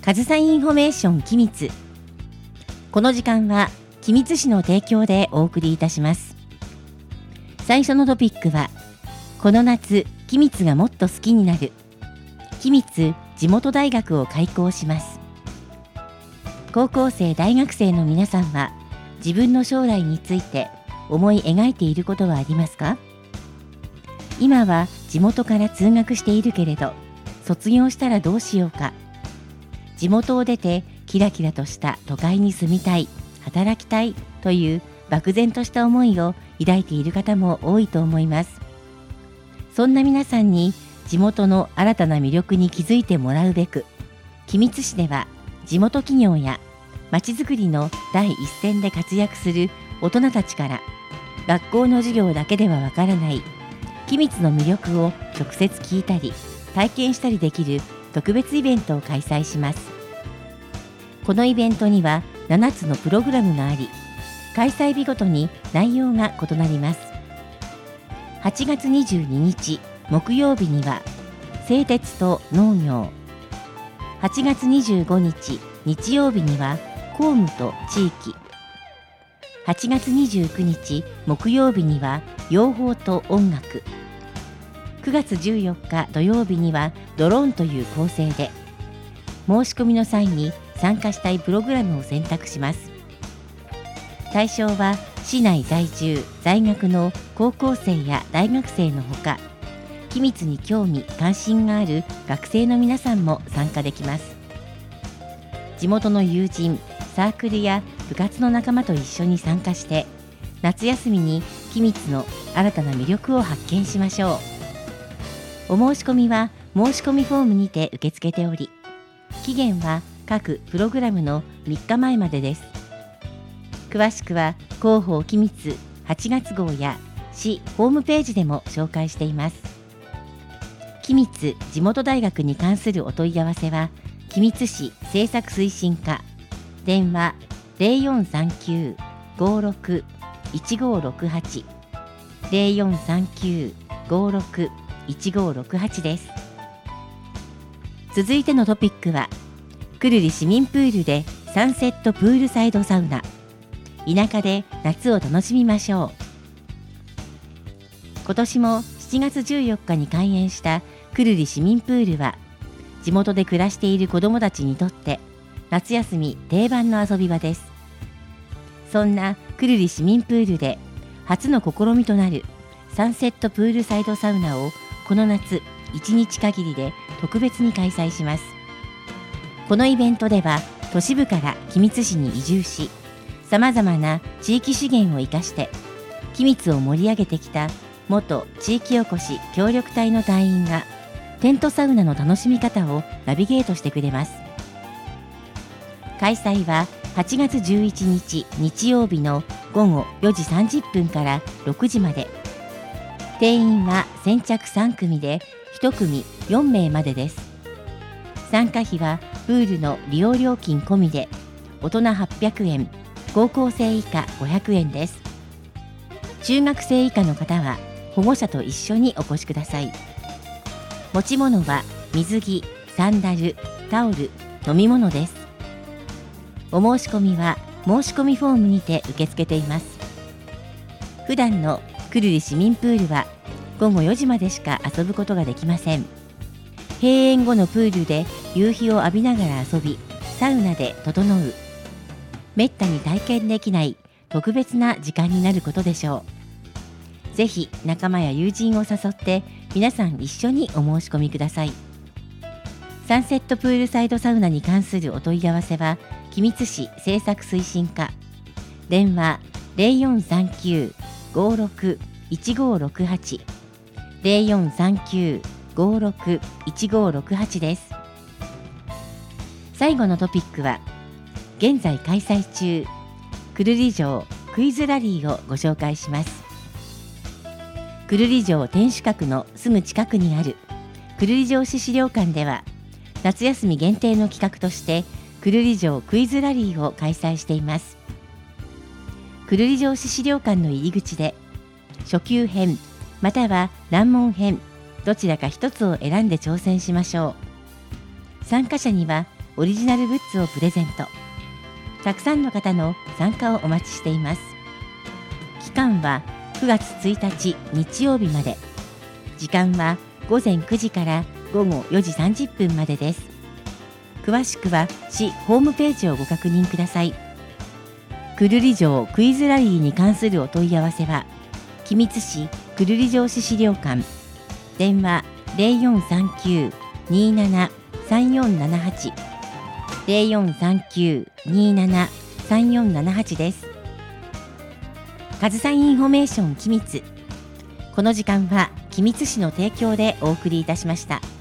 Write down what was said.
上総インフォメーション君津。この時間は君津市の提供でお送りいたします。最初のトピックは、この夏君津がもっと好きになる君津地元大学を開校します。高校生大学生の皆さんは自分の将来について思い描いていることはありますか？今は地元から通学しているけれど、卒業したらどうしようか。地元を出てキラキラとした都会に住みたい、働きたいという漠然とした思いを抱いている方も多いと思います。そんな皆さんに地元の新たな魅力に気づいてもらうべく、君津市では地元企業やまちづくりの第一線で活躍する大人たちから学校の授業だけではわからない君津の魅力を直接聞いたり体験したりできる特別イベントを開催します。このイベントには7つのプログラムがあり、開催日ごとに内容が異なります。8月22日木曜日には製鉄と農業、8月25日日曜日には公務と地域、8月29日木曜日には養蜂と音楽、9月14日土曜日にはドローンという構成で、申し込みの際に参加したいプログラムを選択します。対象は市内在住在学の高校生や大学生のほか、君津に興味関心がある学生の皆さんも参加できます。地元の友人、サークルや部活の仲間と一緒に参加して、夏休みに君津の新たな魅力を発見しましょう。お申し込みは申し込みフォームにて受け付けており、期限は各プログラムの3日前までです。詳しくは広報君津8月号や市ホームページでも紹介しています。君津地元大学に関するお問い合わせは、君津市政策推進課、電話 0439-56-1568 0439-56-1568 です。続いてのトピックは、久留里市民プールでサンセットプールサイドサウナ。田舎で夏を楽しみましょう。今年も7月14日に開園した久留里市民プールは、地元で暮らしている子どもたちにとって夏休み定番の遊び場です。そんな久留里市民プールで初の試みとなるサンセットプールサイドサウナをこの夏1日限りで特別に開催します。このイベントでは都市部から君津市に移住し、さまざまな地域資源を生かして君津を盛り上げてきた元地域おこし協力隊の隊員がテントサウナの楽しみ方をナビゲートしてくれます。開催は8月11日日曜日の午後4時30分から6時まで。定員は先着3組で1組4名までです。参加費はプールの利用料金込みで大人800円、高校生以下500円です。中学生以下の方は保護者と一緒にお越しください。持ち物は水着、サンダル、タオル、飲み物です。お申し込みは申し込みフォームにて受け付けています。普段の久留里市民プールは午後4時までしか遊ぶことができません。閉園後のプールで夕日を浴びながら遊び、サウナで整う。めったに体験できない特別な時間になることでしょう。ぜひ仲間や友人を誘って皆さん一緒にお申し込みください。サンセットプールサイドサウナに関するお問い合わせは君津市政策推進課、電話 0439-56-1568 0439-56-1568 です。最後のトピックは、現在開催中久留里城クイズラリーをご紹介します。久留里城天守閣のすぐ近くにある久留里城市資料館では、夏休み限定の企画として久留里城クイズラリーを開催しています。久留里城市資料館の入り口で初級編または難問編どちらか一つを選んで挑戦しましょう。参加者にはオリジナルグッズをプレゼント。たくさんの方の参加をお待ちしています。期間は9月1日日曜日まで。時間は午前9時から午後4時30分までです。詳しくは市ホームページをご確認ください。久留里城クイズラリーに関するお問い合わせは、君津市久留里城市資料館、電話0439-27-3478 0439-27-3478です。かずさインフォメーション君津。この時間は君津市の提供でお送りいたしました。